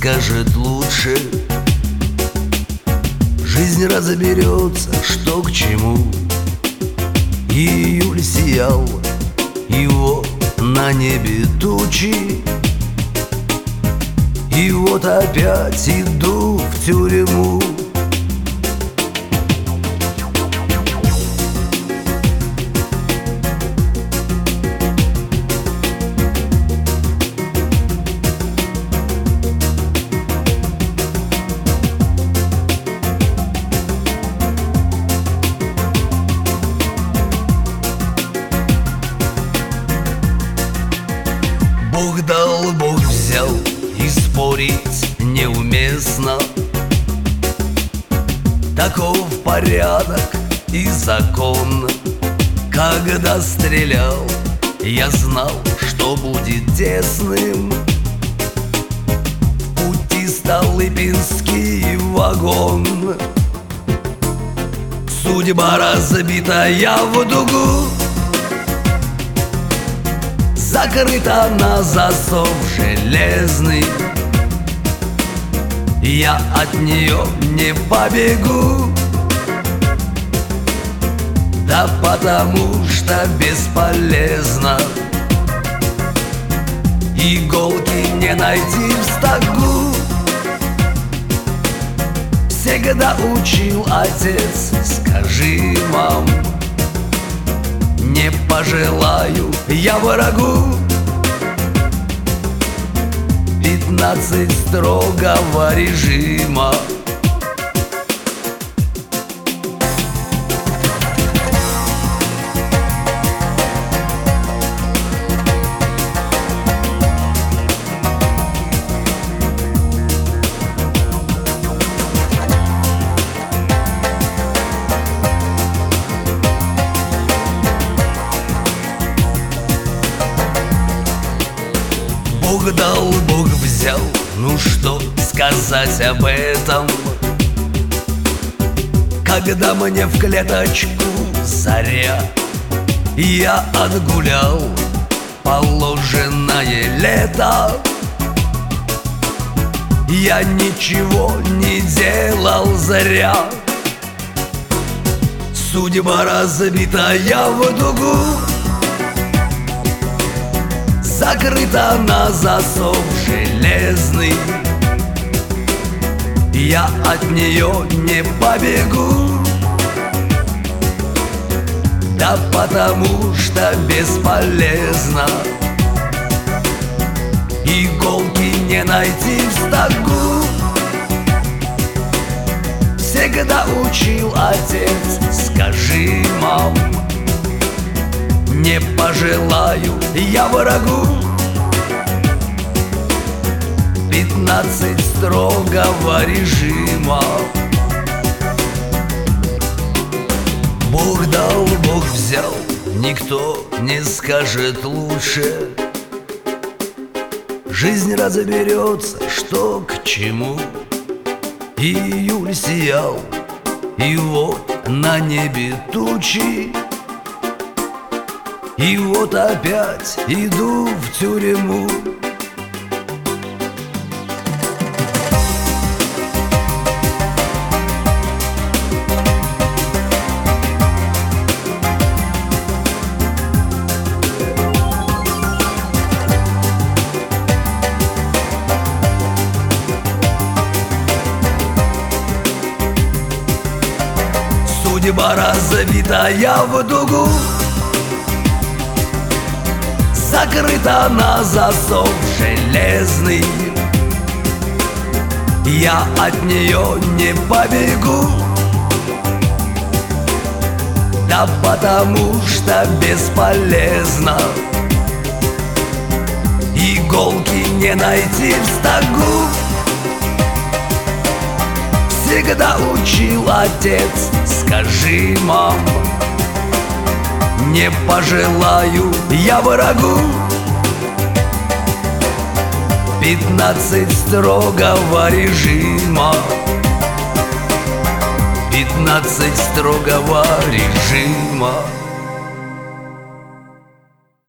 скажет лучше. Жизнь разберется, что к чему. Июль сиял, и вот на небе тучи. И вот опять иду в тюрьму. Бог дал, Бог взял, и спорить неуместно. Таков порядок и закон. Когда стрелял, я знал, что будет тесным. В пути Столыпинский вагон. Судьба разбитая в дугу, закрыта на засов железный. Я от нее не побегу, да потому что бесполезно. Иголки не найти в стогу. Всегда учил отец, скажи, мам, не пожелаю я врагу 15 строгого режима. Бог дал, Бог взял, ну что сказать об этом? Когда мне в клеточку заря, я отгулял положенное лето. Я ничего не делал зря. Судьба разбитая в дугу, закрыта на засов железный. Я от нее не побегу, да потому что бесполезно. Иголки не найти в стогу. Всегда учил отец, скажи, мам, не пожелаю я врагу 15 строгого режима. Бог дал, Бог взял, никто не скажет лучше. Жизнь разберется, что к чему. Июль сиял, и вот на небе тучи. И вот опять иду в тюрьму. Судьба разбитая в дугу, закрыта на засов железный. Я от нее не побегу, да потому что бесполезно. Иголки не найти в стогу. Всегда учил отец, скажи, мам, не пожелаю я врагу 15 строгого режима. 15 строгого режима.